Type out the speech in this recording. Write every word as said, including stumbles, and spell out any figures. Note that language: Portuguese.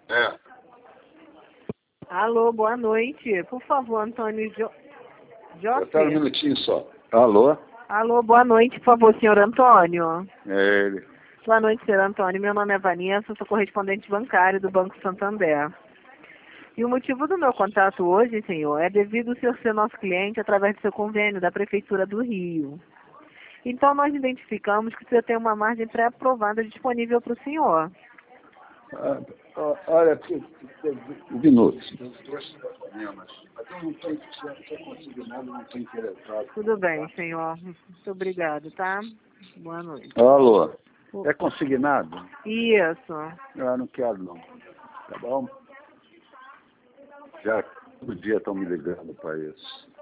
É. Alô, boa noite. Por favor, Antônio jo... Espera um minutinho só. Alô? Alô, boa noite, por favor, senhor Antônio. É ele. Boa noite, senhor Antônio. Meu nome é Vanessa, sou correspondente bancário do Banco Santander. E o motivo do meu contato hoje, senhor, é devido ao senhor ser nosso cliente através do seu convênio da Prefeitura do Rio. Então, nós identificamos que o senhor tem uma margem pré-aprovada disponível para o senhor. Ah, ó, olha, aqui, um minuto. Tudo bem, senhor. Muito obrigado, tá? Boa noite. Alô? É consignado? Isso. Eu não quero, não. Tá bom? Já todo dia estão me ligando para isso.